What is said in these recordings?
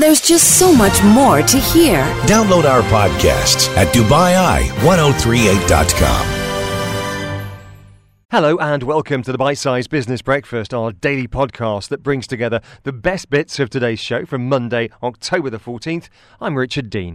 There's just so much more to hear. Download our podcasts at DubaiI1038.com. Hello and welcome to the Bite Size Business Breakfast, our daily podcast that brings together the best bits of today's show from Monday, October the 14th. I'm Richard Dean.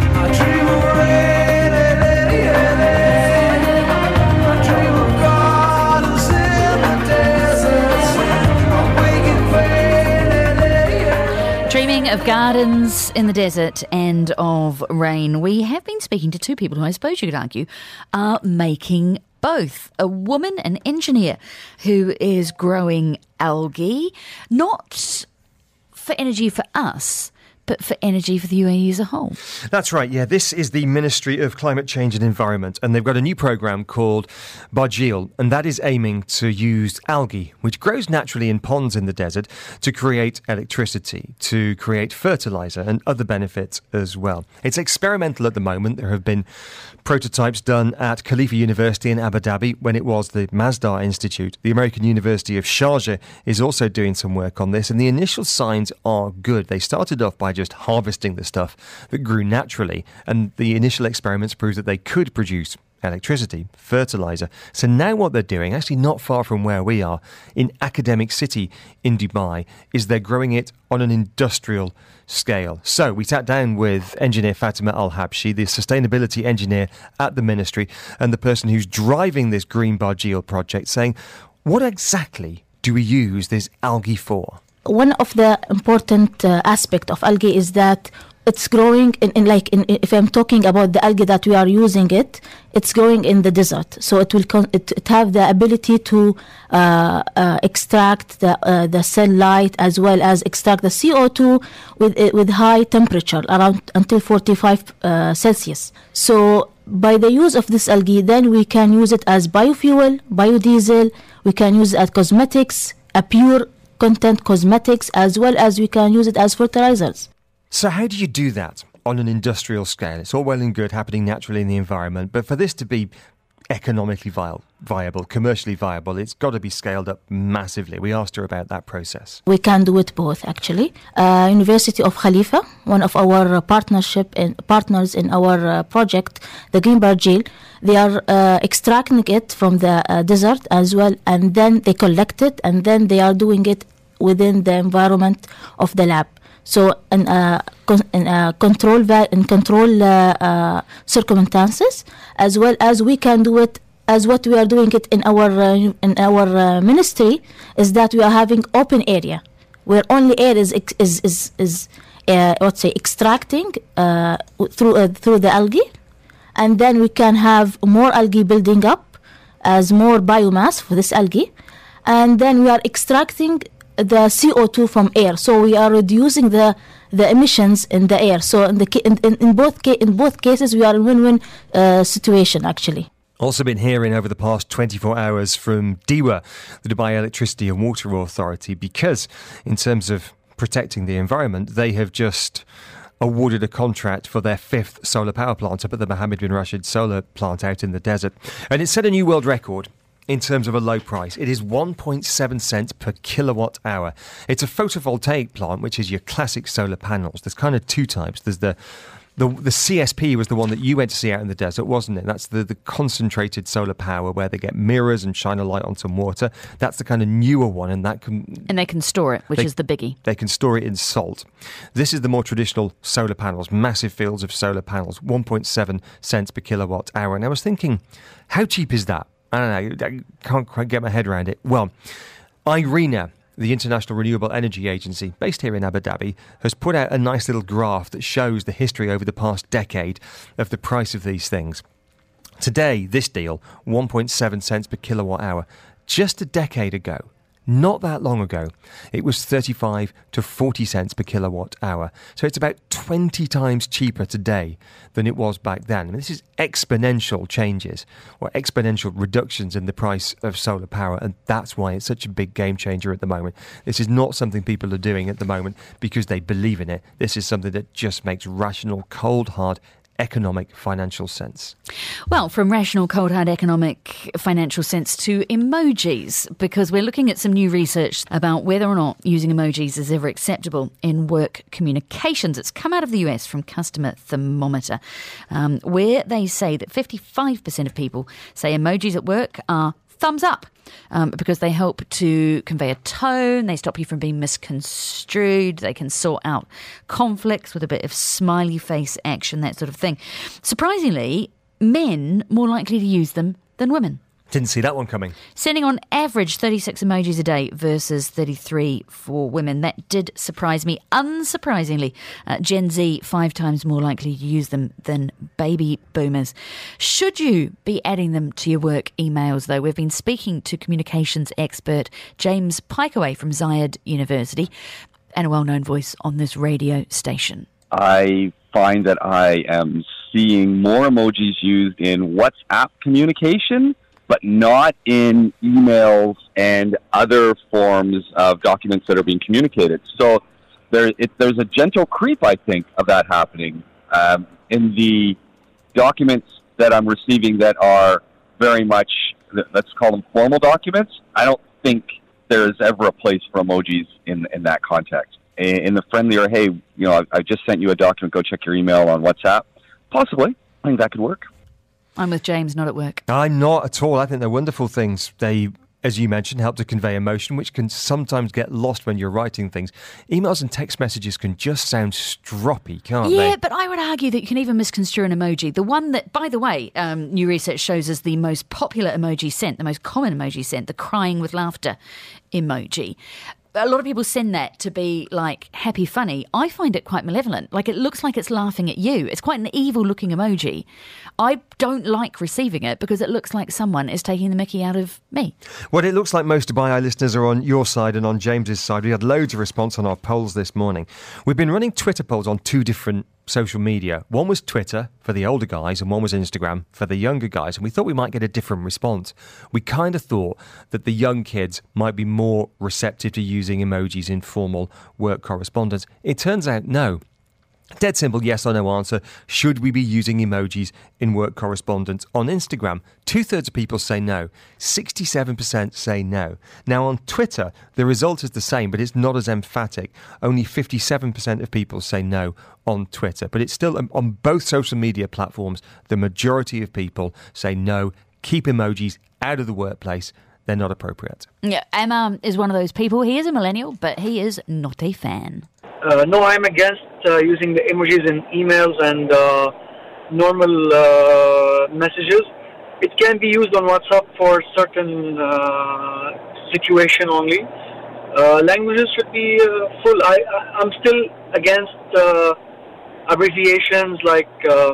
Dreaming of gardens in the desert and of rain. We have been speaking to two people who I suppose you could argue are making both. A woman, an engineer, who is growing algae, not for energy for us, but for energy for the UAE as a whole. That's right, yeah. This is the Ministry of Climate Change and Environment, and they've got a new programme called Barjeel, and that is aiming to use algae, which grows naturally in ponds in the desert, to create electricity, to create fertiliser and other benefits as well. It's experimental at the moment. There have been prototypes done at Khalifa University in Abu Dhabi when it was the Masdar Institute. The American University of Sharjah is also doing some work on this, and the initial signs are good. They started off by just harvesting the stuff that grew naturally, and the initial experiments proved that they could produce electricity, fertiliser. So now what they're doing, actually not far from where we are, in Academic City in Dubai, is they're growing it on an industrial scale. So we sat down with engineer Fatima Al-Habshi, the sustainability engineer at the ministry, and the person who's driving this Green Barjeel project, saying, what exactly do we use this algae for? One of the important aspect of algae is that it's growing if I'm talking about the algae that we are using it's growing in the desert, so it will it have the ability to extract the sunlight as well as extract the CO2 with high temperature around until 45 Celsius. So by the use of this algae, then we can use it as biofuel, biodiesel. We can use it as cosmetics, a pure content cosmetics, as well as we can use it as fertilizers. So how do you do that on an industrial scale? It's all well and good happening naturally in the environment, but for this to be economically viable, commercially viable, it's got to be scaled up massively. We asked her about that process. We can do it both, actually. University of Khalifa, one of our partners in our project, the Green Barjeel, they are extracting it from the desert as well, and then they collect it, and then they are doing it within the environment of the lab. So in control circumstances, as well as we can do it as what we are doing it in our ministry, is that we are having open area where only air is extracting through the algae, and then we can have more algae building up as more biomass for this algae, and then we are extracting the CO2 from air, so we are reducing the emissions in the air. So in both cases, we are in win-win situation, actually. Also been hearing over the past 24 hours from DEWA, the Dubai Electricity and Water Authority, because in terms of protecting the environment, they have just awarded a contract for their 5th solar power plant up at the Mohammed bin Rashid solar plant out in the desert, and it set a new world record in terms of a low price. It is 1.7 cents per kilowatt hour. It's a photovoltaic plant, which is your classic solar panels. There's kind of two types. There's the CSP was the one that you went to see out in the desert, wasn't it? That's the concentrated solar power where they get mirrors and shine a light on some water. That's the kind of newer one, and they can store it, which is the biggie. They can store it in salt. This is the more traditional solar panels, massive fields of solar panels, 1.7 cents per kilowatt hour. And I was thinking, how cheap is that? I don't know, I can't quite get my head around it. Well, IRENA, the International Renewable Energy Agency, based here in Abu Dhabi, has put out a nice little graph that shows the history over the past decade of the price of these things. Today, this deal, 1.7 cents per kilowatt hour. Just a decade ago, not that long ago, it was 35 to 40 cents per kilowatt hour. So it's about 20 times cheaper today than it was back then. I mean, this is exponential changes or exponential reductions in the price of solar power, and that's why it's such a big game changer at the moment. This is not something people are doing at the moment because they believe in it. This is something that just makes rational, cold, hard economic financial sense? Well, from rational, cold, hard economic financial sense to emojis, because we're looking at some new research about whether or not using emojis is ever acceptable in work communications. It's come out of the US from Customer Thermometer, where they say that 55% of people say emojis at work are thumbs up. Because they help to convey a tone, they stop you from being misconstrued, they can sort out conflicts with a bit of smiley face action, that sort of thing. Surprisingly, men more likely to use them than women. Didn't see that one coming. Sending on average 36 emojis a day versus 33 for women. That did surprise me. Unsurprisingly, Gen Z 5 times more likely to use them than baby boomers. Should you be adding them to your work emails, though? We've been speaking to communications expert James Pikeway from Zayed University and a well-known voice on this radio station. I find that I am seeing more emojis used in WhatsApp communication, but not in emails and other forms of documents that are being communicated. So there's a gentle creep, I think, of that happening in the documents that I'm receiving that are very much, let's call them formal documents. I don't think there's ever a place for emojis in that context. In the friendlier, hey, I just sent you a document, go check your email on WhatsApp. Possibly. I think that could work. I'm with James, not at work. I'm not at all. I think they're wonderful things. They, as you mentioned, help to convey emotion, which can sometimes get lost when you're writing things. Emails and text messages can just sound stroppy, can't they? Yeah, but I would argue that you can even misconstrue an emoji. The one that, by the way, new research shows us the most popular emoji sent, the most common emoji sent, the crying with laughter emoji. A lot of people send that to be like happy funny. I find it quite malevolent. Like it looks like it's laughing at you. It's quite an evil looking emoji. I don't like receiving it because it looks like someone is taking the mickey out of me. Well, it looks like most of my listeners are on your side and on James's side. We had loads of response on our polls this morning. We've been running Twitter polls on 2 different social media. One was Twitter for the older guys and one was Instagram for the younger guys, and we thought we might get a different response. We kind of thought that the young kids might be more receptive to using emojis in formal work correspondence. It turns out no. Dead simple yes or no answer. Should we be using emojis in work correspondence on Instagram? 2/3 of people say no. 67% say no. Now on Twitter, the result is the same, but it's not as emphatic. Only 57% of people say no on Twitter. But it's still on both social media platforms, the majority of people say no. Keep emojis out of the workplace. They're not appropriate. Yeah, Emma is one of those people. He is a millennial, but he is not a fan. No, I'm against using the emojis in emails and normal messages. It can be used on WhatsApp for certain situation only. Languages should be full. I'm still against abbreviations like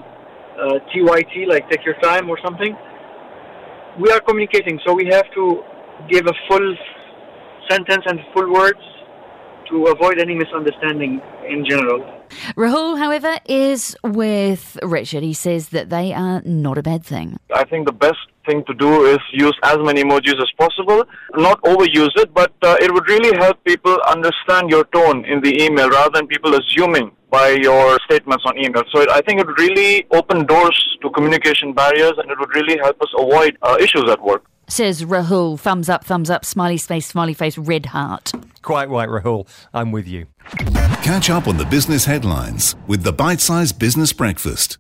TYT, like take your time or something. We are communicating, so we have to give a full sentence and full words to avoid any misunderstanding in general. Rahul, however, is with Richard. He says that they are not a bad thing. I think the best thing to do is use as many emojis as possible, not overuse it, but it would really help people understand your tone in the email rather than people assuming by your statements on email. So I think it would really open doors to communication barriers and it would really help us avoid issues at work. Says Rahul, thumbs up, smiley face, red heart. Quite right, Rahul. I'm with you. Catch up on the business headlines with the Bite-Sized Business Breakfast.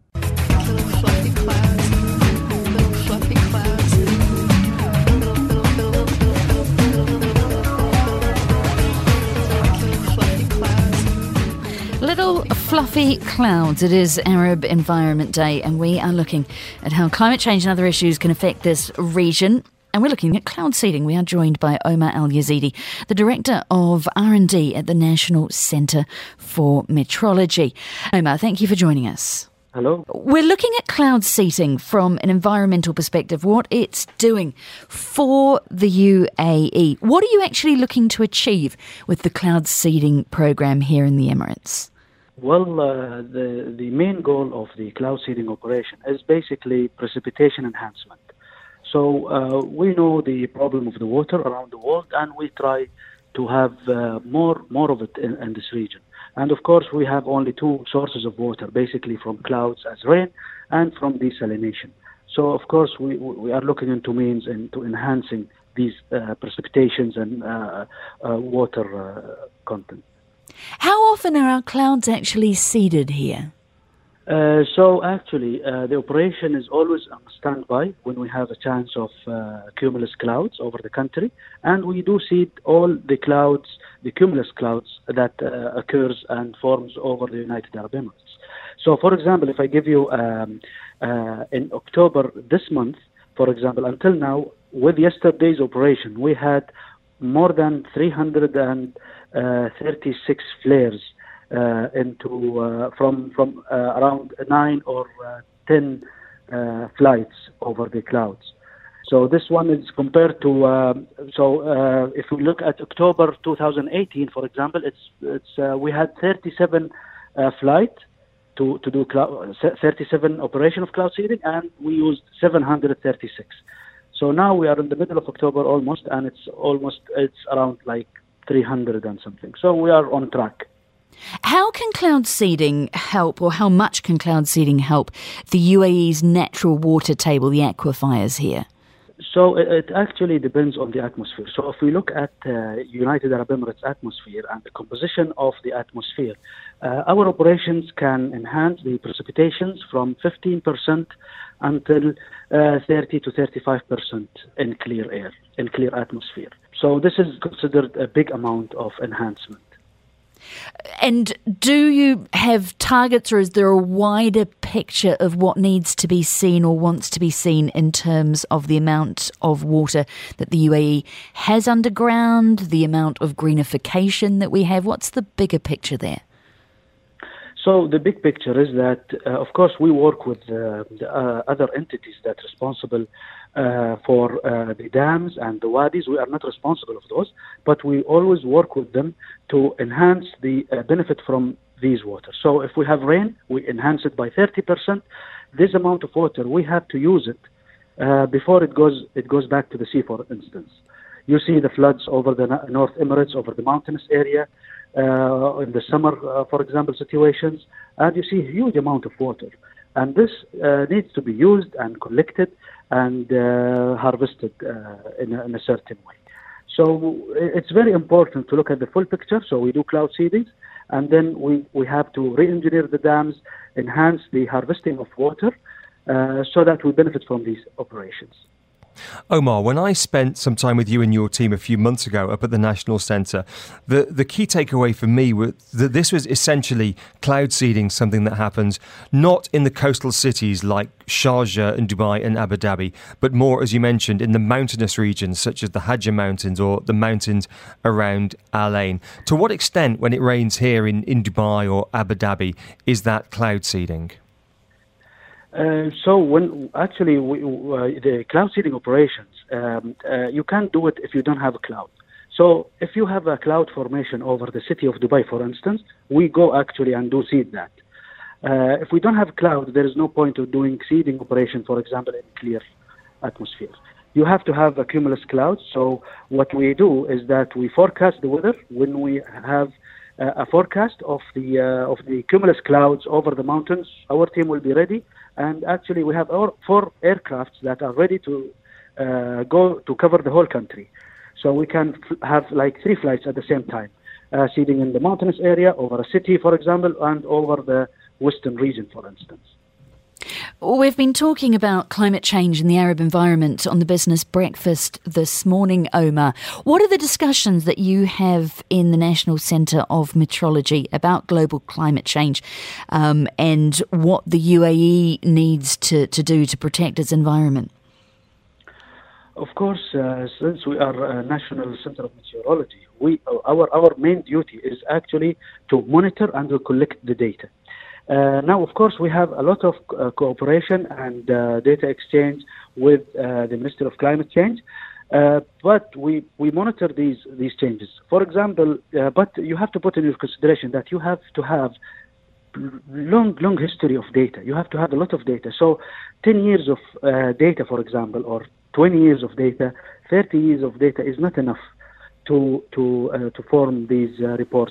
Little fluffy clouds. It is Arab Environment Day and we are looking at how climate change and other issues can affect this region. And we're looking at cloud seeding. We are joined by Omar Al-Yazidi, the Director of R&D at the National Centre for Metrology. Omar, thank you for joining us. Hello. We're looking at cloud seeding from an environmental perspective, what it's doing for the UAE. What are you actually looking to achieve with the cloud seeding program here in the Emirates? Well, the main goal of the cloud seeding operation is basically precipitation enhancement. So we know the problem of the water around the world, and we try to have more of it in this region. And of course, we have only two sources of water, basically from clouds as rain and from desalination. So of course, we are looking into means into enhancing these precipitations and water content. How often are our clouds actually seeded here? So actually, the operation is always on standby when we have a chance of cumulus clouds over the country, and we do seed all the clouds, the cumulus clouds that occurs and forms over the United Arab Emirates. So, for example, if I give you in October this month, for example, until now, with yesterday's operation, we had more than 336 flares from around 9 or 10 flights over the clouds. So this one is compared to if we look at October 2018, for example, we had 37 flights to do 37 operation of cloud seeding, and we used 736. So now we are in the middle of October almost, and it's around like 300 and something. So we are on track. How can cloud seeding help, or how much can cloud seeding help the UAE's natural water table, the aquifers here? So it actually depends on the atmosphere. So if we look at United Arab Emirates atmosphere and the composition of the atmosphere, our operations can enhance the precipitations from 15% until 30 to 35% in clear air, in clear atmosphere. So this is considered a big amount of enhancement. And do you have targets, or is there a wider picture of what needs to be seen or wants to be seen in terms of the amount of water that the UAE has underground, the amount of greenification that we have? What's the bigger picture there? So the big picture is that, of course, we work with the other entities that are responsible for the dams and the wadis. We are not responsible for those, but we always work with them to enhance the benefit from these waters. So if we have rain, we enhance it by 30%. This amount of water, we have to use it before it goes back to the sea, for instance. You see the floods over the North Emirates, over the mountainous area, in the summer, for example, situations, and you see a huge amount of water. And this needs to be used and collected and harvested in a certain way. So it's very important to look at the full picture. So we do cloud seeding, and then we have to re-engineer the dams, enhance the harvesting of water, so that we benefit from these operations. Omar, when I spent some time with you and your team a few months ago up at the National Centre, the key takeaway for me was that this was essentially cloud seeding, something that happens not in the coastal cities like Sharjah and Dubai and Abu Dhabi, but more, as you mentioned, in the mountainous regions such as the Hajj Mountains or the mountains around Al Ain. To what extent, when it rains here in Dubai or Abu Dhabi, is that cloud seeding? So when actually the cloud seeding operations, you can't do it if you don't have a cloud. So if you have a cloud formation over the city of Dubai, for instance, we go actually and do seed that. If we don't have cloud, there is no point of doing seeding operation, for example, in clear atmosphere. You have to have a cumulus cloud. So what we do is that we forecast the weather. When we have a forecast of the cumulus clouds over the mountains, our team will be ready. And actually, we have our 4 aircrafts that are ready to go to cover the whole country. So we can have like 3 flights at the same time, seeding in the mountainous area, over a city, for example, and over the western region, for instance. We've been talking about climate change and the Arab environment on the Business Breakfast this morning, Omar. What are the discussions that you have in the National Centre of Meteorology about global climate change and what the UAE needs to do to protect its environment? Of course, since we are a National Centre of Meteorology, our main duty is actually to monitor and to collect the data. Now, of course, we have a lot of cooperation and data exchange with the Ministry of Climate Change, but we monitor these changes. For example, but you have to put in your consideration that you have to have long history of data. You have to have a lot of data. So 10 years of data, for example, or 20 years of data, 30 years of data is not enough to form these reports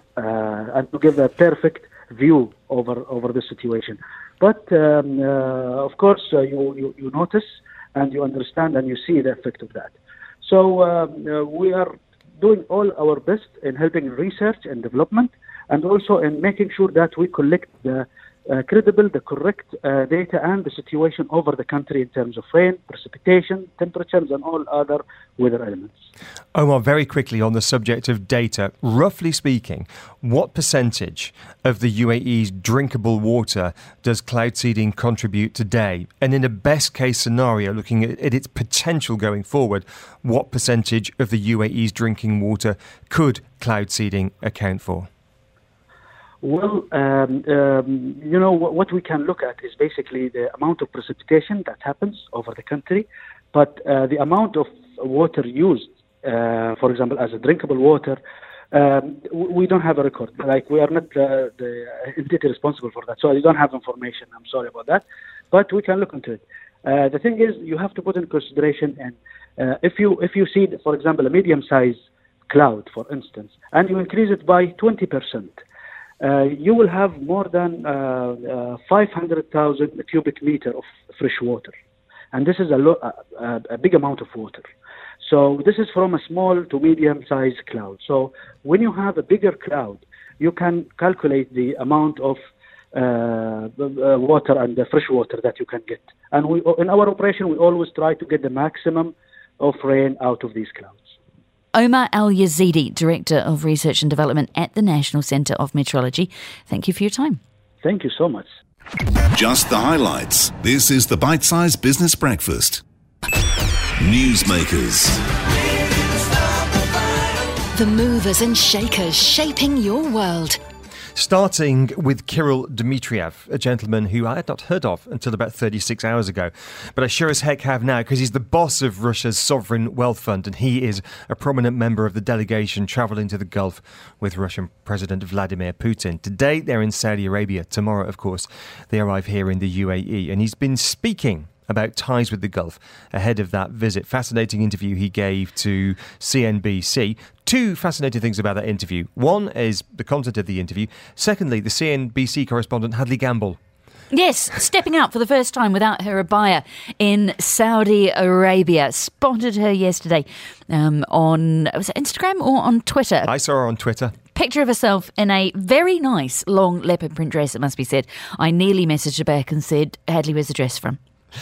and to give a perfect view over the situation. But of course, you notice and you understand and you see the effect of that. So we are doing all our best in helping research and development, and also in making sure that we collect the the correct data and the situation over the country in terms of rain, precipitation, temperatures, and all other weather elements. Omar, very quickly on the subject of data, roughly speaking, what percentage of the UAE's drinkable water does cloud seeding contribute today? And in a best case scenario, looking at its potential going forward, what percentage of the UAE's drinking water could cloud seeding account for? Well, what we can look at is basically the amount of precipitation that happens over the country, but the amount of water used, for example, as a drinkable water, we don't have a record. Like, we are not the entity responsible for that, so I don't have information. I'm sorry about that, but we can look into it. The thing is, you have to put in consideration, and if you see, for example, a medium-sized cloud, for instance, and you increase it by 20%. You will have more than 500,000 cubic meter of fresh water. And this is a big amount of water. So this is from a small to medium-sized cloud. So when you have a bigger cloud, you can calculate the amount of water and the fresh water that you can get. And in our operation, we always try to get the maximum of rain out of these clouds. Omar Al-Yazidi, Director of Research and Development at the National Centre of Meteorology. Thank you for your time. Thank you so much. Just the highlights. This is the Bite-Sized Business Breakfast. Newsmakers. The movers and shakers shaping your world. Starting with Kirill Dmitriev, a gentleman who I had not heard of until about 36 hours ago. But I sure as heck have now, because he's the boss of Russia's Sovereign Wealth Fund, and he is a prominent member of the delegation travelling to the Gulf with Russian President Vladimir Putin. Today they're in Saudi Arabia. Tomorrow, of course, they arrive here in the UAE. And he's been speaking about ties with the Gulf ahead of that visit. Fascinating interview he gave to CNBC. Two fascinating things about that interview. One is the content of the interview. Secondly, the CNBC correspondent Hadley Gamble. Yes, stepping out for the first time without her abaya in Saudi Arabia. Spotted her yesterday on, was it Instagram or on Twitter? I saw her on Twitter. Picture of herself in a very nice long leopard print dress, it must be said. I nearly messaged her back and said, Hadley, where's the dress from?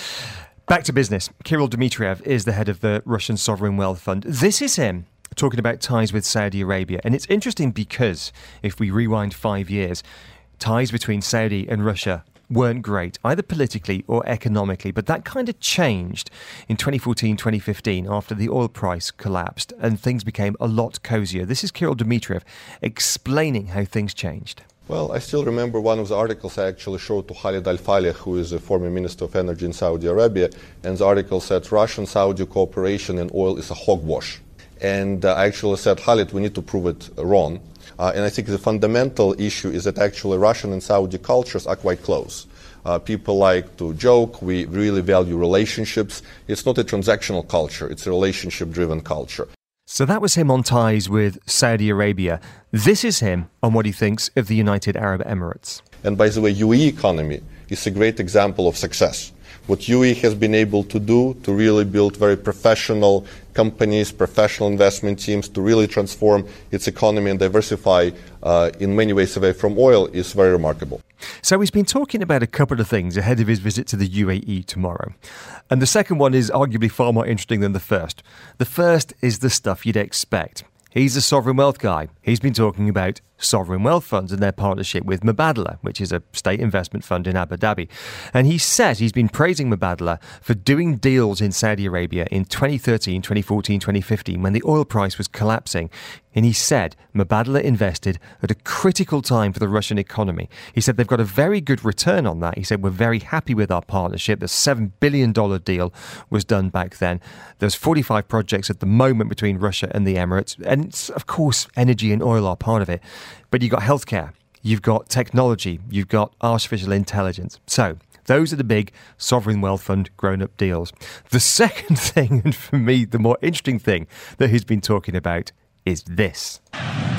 Back to business. Kirill Dmitriev is the head of the Russian Sovereign Wealth Fund. This is him talking about ties with Saudi Arabia. And it's interesting because if we rewind 5 years, ties between Saudi and Russia weren't great, either politically or economically. But that kind of changed in 2014, 2015 after the oil price collapsed and things became a lot cosier. This is Kirill Dmitriev explaining how things changed. Well, I still remember one of the articles I actually showed to Khalid Al-Faleh, who is the former Minister of Energy in Saudi Arabia, and the article said Russian-Saudi cooperation in oil is a hogwash. And I actually said, Khalid, we need to prove it wrong. And I think the fundamental issue is that actually Russian and Saudi cultures are quite close. People like to joke, we really value relationships. It's not a transactional culture, it's a relationship-driven culture. So that was him on ties with Saudi Arabia. This is him on what he thinks of the United Arab Emirates. And by the way, UAE economy is a great example of success. What UAE has been able to do to really build very professional companies, professional investment teams, to really transform its economy and diversify in many ways away from oil is very remarkable. So he's been talking about a couple of things ahead of his visit to the UAE tomorrow. And the second one is arguably far more interesting than the first. The first is the stuff you'd expect. He's a sovereign wealth guy. He's been talking about sovereign wealth funds and their partnership with Mubadala, which is a state investment fund in Abu Dhabi. And he said he's been praising Mubadala for doing deals in Saudi Arabia in 2013, 2014, 2015, when the oil price was collapsing. And he said Mubadala invested at a critical time for the Russian economy. He said they've got a very good return on that. He said we're very happy with our partnership. The $7 billion deal was done back then. There's 45 projects at the moment between Russia and the Emirates. And of course, energy and oil are part of it. But you've got healthcare, you've got technology, you've got artificial intelligence. So those are the big sovereign wealth fund grown-up deals. The second thing, and for me, the more interesting thing that he's been talking about is this.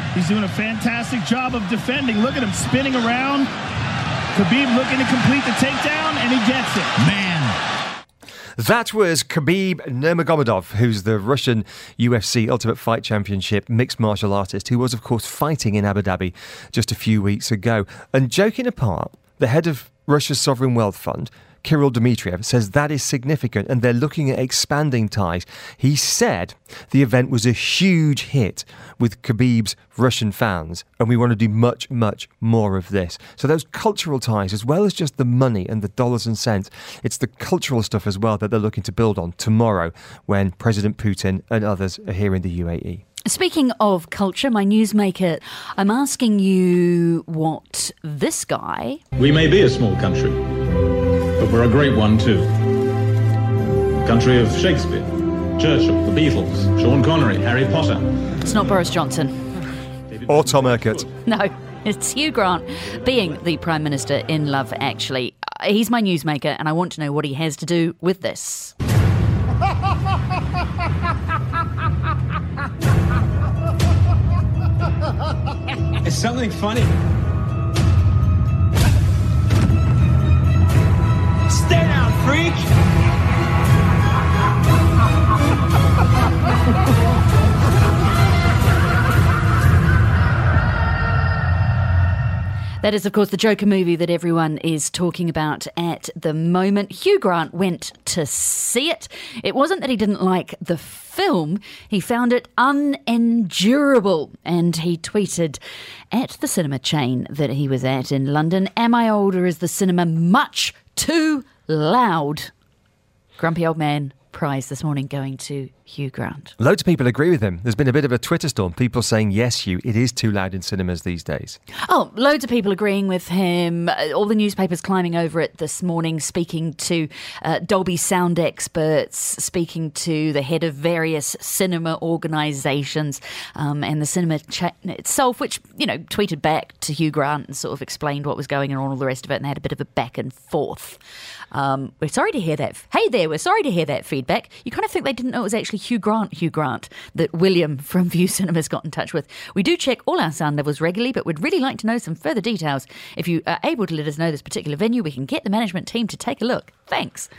He's doing a fantastic job of defending. Look at him spinning around. Khabib looking to complete the takedown, and he gets it. Man. That was Khabib Nurmagomedov, who's the Russian UFC Ultimate Fight Championship mixed martial artist, who was, of course, fighting in Abu Dhabi just a few weeks ago. And joking apart, the head of Russia's Sovereign Wealth Fund, Kirill Dmitriev, says that is significant and they're looking at expanding ties. He said the event was a huge hit with Khabib's Russian fans and we want to do much, much more of this. So those cultural ties, as well as just the money and the dollars and cents, it's the cultural stuff as well that they're looking to build on tomorrow when President Putin and others are here in the UAE. Speaking of culture, my newsmaker, I'm asking you what this guy... We may be a small country, but we're a great one too. Country of Shakespeare, Churchill, the Beatles, Sean Connery, Harry Potter. It's not Boris Johnson. Or Tom Urquhart. No, it's Hugh Grant being the Prime Minister in Love, actually. He's my newsmaker and I want to know what he has to do with this. It's something funny. Stay down, freak! That is, of course, the Joker movie that everyone is talking about at the moment. Hugh Grant went to see it. It wasn't that he didn't like the film, he found it unendurable. And he tweeted at the cinema chain that he was at in London, "Am I old or is the cinema much too loud?" Grumpy old man prize this morning going to Hugh Grant. Loads of people agree with him. There's been a bit of a Twitter storm. People saying, yes, Hugh, it is too loud in cinemas these days. Oh, loads of people agreeing with him. All the newspapers climbing over it this morning, speaking to Dolby sound experts, speaking to the head of various cinema organisations and the cinema chain itself, which, you know, tweeted back to Hugh Grant and sort of explained what was going on and all the rest of it, and they had a bit of a back and forth. We're sorry to hear that. Hey there, we're sorry to hear that feedback. You kind of think they didn't know it was actually Hugh Grant, that William from View Cinemas got in touch with. We do check all our sound levels regularly, but we'd really like to know some further details. If you are able to let us know this particular venue, we can get the management team to take a look. Thanks.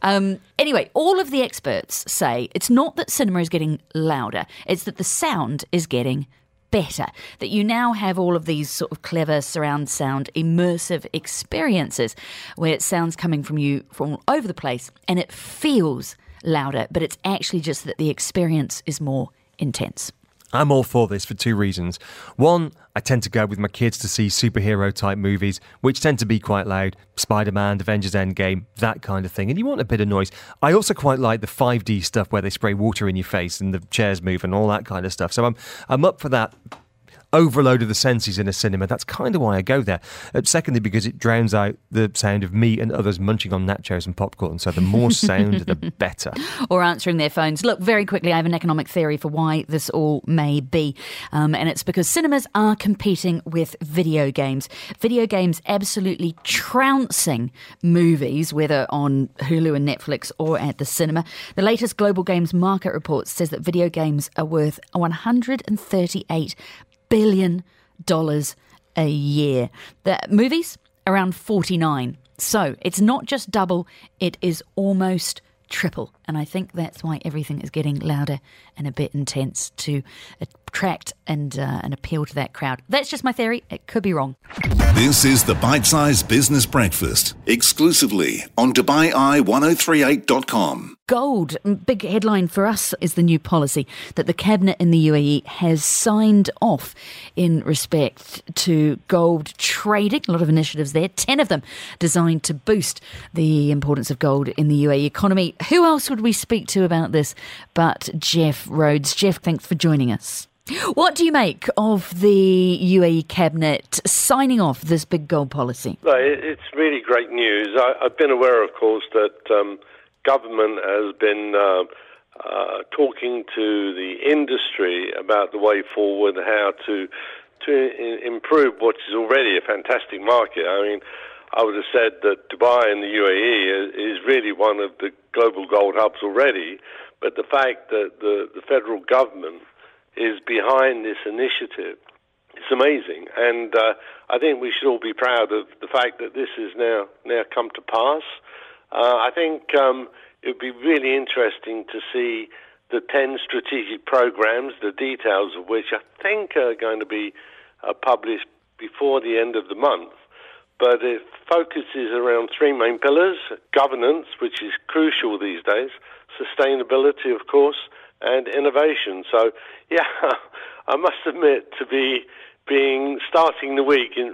Anyway, all of the experts say it's not that cinema is getting louder, it's that the sound is getting better, that you now have all of these sort of clever surround sound immersive experiences where sound's coming from you from all over the place and it feels louder, but it's actually just that the experience is more intense. I'm all for this for two reasons. One, I tend to go with my kids to see superhero type movies, which tend to be quite loud. Spider-Man, Avengers Endgame, that kind of thing. And you want a bit of noise. I also quite like the 5D stuff where they spray water in your face and the chairs move and all that kind of stuff. So I'm up for that overload of the senses in a cinema. That's kind of why I go there. Secondly, because it drowns out the sound of me and others munching on nachos and popcorn. So the more sound, the better. Or answering their phones. Look, very quickly, I have an economic theory for why this all may be. And it's because cinemas are competing with video games. Video games absolutely trouncing movies, whether on Hulu and Netflix or at the cinema. The latest Global Games Market Report says that video games are worth $138 billion a year. The movies, around 49. So it's not just double, it is almost triple. And I think that's why everything is getting louder and a bit intense to attract and appeal to that crowd. That's just my theory. It could be wrong. This is the Bite Size Business Breakfast, exclusively on DubaiEye1038.com. Gold, big headline for us, is the new policy that the Cabinet in the UAE has signed off in respect to gold trading. A lot of initiatives there, 10 of them designed to boost the importance of gold in the UAE economy. Who else would we speak to about this but Jeff Rhodes? Jeff, thanks for joining us. What do you make of the UAE Cabinet signing off this big gold policy? It's really great news. I've been aware, of course, that government has been talking to the industry about the way forward, how to improve what is already a fantastic market. I mean, I would have said that Dubai and the UAE is really one of the global gold hubs already, but the fact that the federal government is behind this initiative It's amazing, and I think we should all be proud of the fact that this has now come to pass. I think it would be really interesting to see the 10 strategic programs, the details of which I think are going to be published before the end of the month. But it focuses around 3 main pillars: governance, which is crucial these days, sustainability, of course, and innovation. So, yeah, I must admit to starting the week in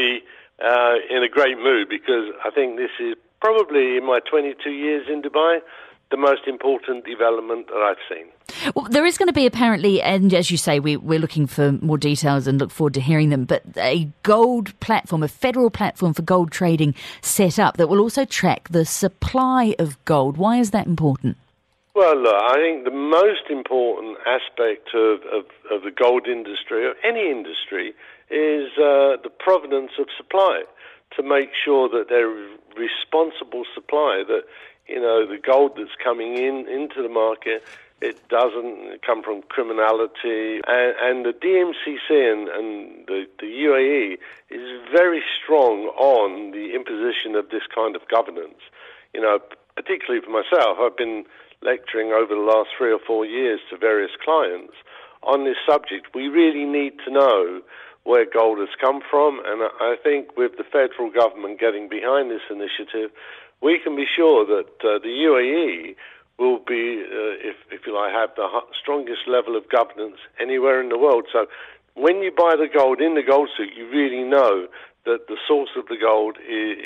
a great mood, because I think this is probably, in my 22 years in Dubai, the most important development that I've seen. Well, there is going to be apparently, and as you say, we're looking for more details and look forward to hearing them, but a gold platform, a federal platform for gold trading set up that will also track the supply of gold. Why is that important? Well, look, I think the most important aspect of the gold industry, or any industry, is the provenance of supply, to make sure that there is responsible supply, that the gold that's coming into the market, it doesn't come from criminality. And the DMCC and the UAE is very strong on the imposition of this kind of governance. Particularly for myself, I've been lecturing over the last 3 or 4 years to various clients on this subject. We really need to know where gold has come from, and I think with the federal government getting behind this initiative, we can be sure that the UAE will be, if you like, have the strongest level of governance anywhere in the world. So when you buy the gold in the gold souk, you really know that the source of the gold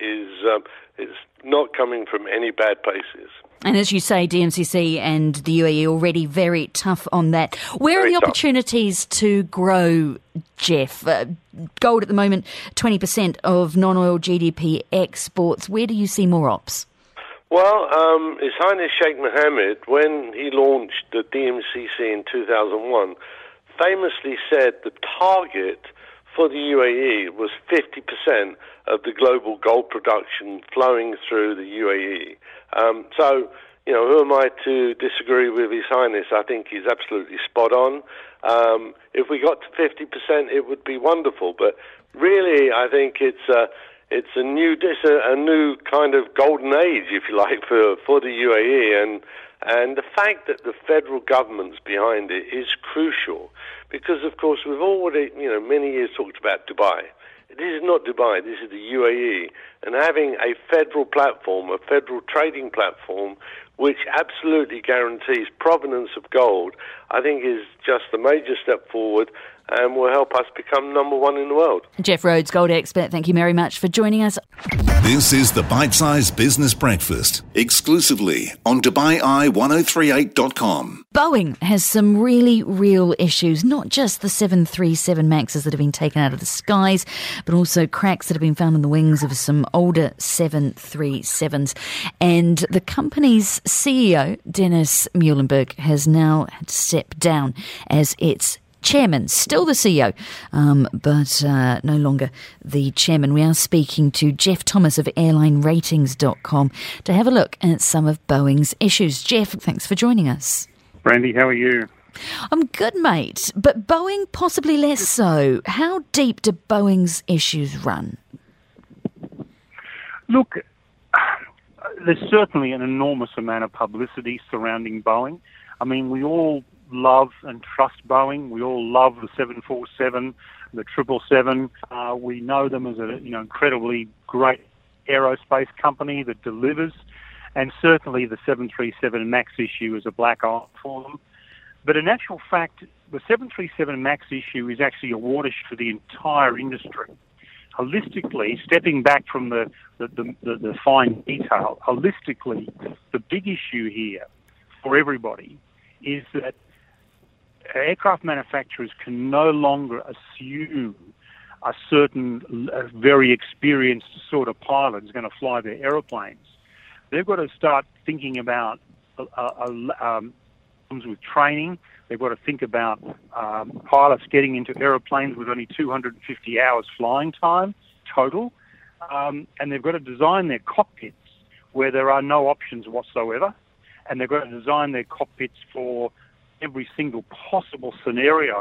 is not coming from any bad places. And as you say, DMCC and the UAE already very tough on that. Where are the opportunities to grow, Jeff? Gold at the moment, 20% of non-oil GDP exports. Where do you see more ops? Well, His Highness Sheikh Mohammed, when he launched the DMCC in 2001, famously said the target for the UAE was 50% of the global gold production flowing through the UAE. So, who am I to disagree with His Highness? I think he's absolutely spot on. If we got to 50%, it would be wonderful. But really, I think it's a new kind of golden age, if you like, for the UAE, and the fact that the federal government's behind it is crucial, because of course we've already many years talked about Dubai. This is not Dubai, this is the UAE, and having a federal platform, a federal trading platform, which absolutely guarantees provenance of gold, I think is just a major step forward and will help us become number 1 in the world. Jeff Rhodes, gold expert, thank you very much for joining us. This is the Bite Size Business Breakfast, exclusively on DubaiEye1038.com. Boeing has some really real issues, not just the 737 MAXs that have been taken out of the skies, but also cracks that have been found in the wings of some older 737s. And the company's CEO, Dennis Muilenburg, has now had to step down as its chairman, still the CEO, but no longer the chairman. We are speaking to Jeff Thomas of AirlineRatings.com to have a look at some of Boeing's issues. Jeff, thanks for joining us. Brandy, how are you? I'm good, mate, but Boeing possibly less so. How deep do Boeing's issues run? Look, there's certainly an enormous amount of publicity surrounding Boeing. I mean, we all love and trust Boeing. We all love the 747, the 777. We know them as an incredibly great aerospace company that delivers, and certainly the 737 MAX issue is a black eye for them. But in actual fact, the 737 MAX issue is actually a watershed for the entire industry. Holistically, stepping back from the fine detail, holistically, the big issue here for everybody is that aircraft manufacturers can no longer assume a certain very experienced sort of pilot is going to fly their aeroplanes. They've got to start thinking about with training. They've got to think about pilots getting into aeroplanes with only 250 hours flying time total, and they've got to design their cockpits where there are no options whatsoever, and they've got to design their cockpits for every single possible scenario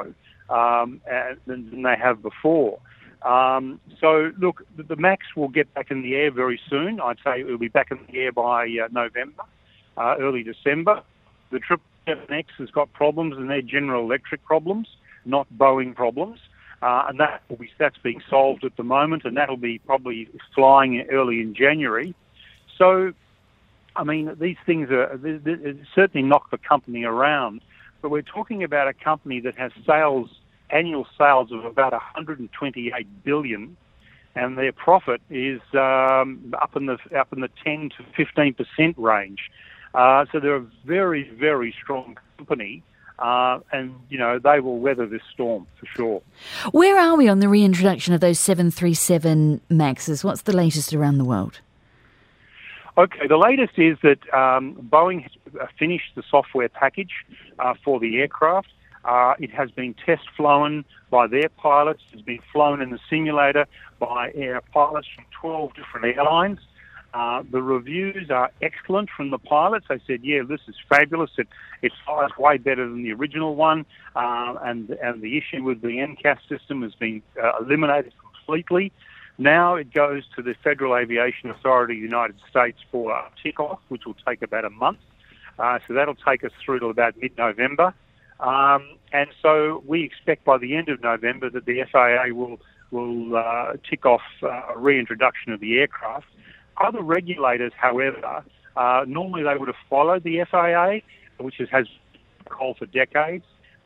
than they have before. So, look, the MAX will get back in the air very soon. I'd say it will be back in the air by November, early December. The 777X has got problems, and they're General Electric problems, not Boeing problems. And that's being solved at the moment, and that'll be probably flying early in January. So, I mean, these things certainly knock the company around, but we're talking about a company that has annual sales of about $128 billion, and their profit is up in the 10 to 15% range. So they're a very, very strong company. And, they will weather this storm for sure. Where are we on the reintroduction of those 737 MAXs? What's the latest around the world? Okay, the latest is that Boeing has finished the software package for the aircraft. It has been test flown by their pilots. It's been flown in the simulator by pilots from 12 different airlines. The reviews are excellent from the pilots. They said, yeah, this is fabulous. It flies way better than the original one. And the issue with the NCAS system has been eliminated completely. Now it goes to the Federal Aviation Authority of the United States for a tick-off, which will take about a month. So that'll take us through to about mid-November. And so we expect by the end of November that the FAA will tick off a reintroduction of the aircraft. Other regulators, however, normally they would have followed the FAA, which has called for decades.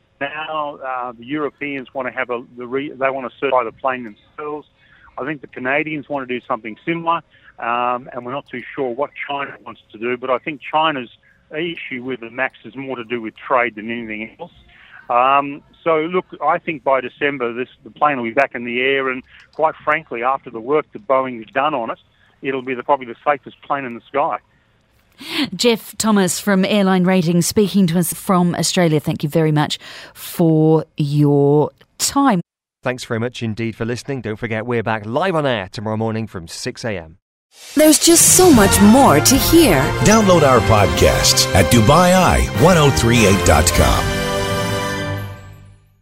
Now the Europeans want to they want to certify the plane themselves. I think the Canadians want to do something similar, and we're not too sure what China wants to do. But I think China's issue with the MAX is more to do with trade than anything else. So look, I think by December the plane will be back in the air, and quite frankly, after the work that Boeing has done on it, it'll be probably the safest plane in the sky. Jeff Thomas from Airline Ratings speaking to us from Australia. Thank you very much for your time. Thanks very much indeed for listening. Don't forget, we're back live on air tomorrow morning from 6 a.m. There's just so much more to hear. Download our podcasts at DubaiEye1038.com.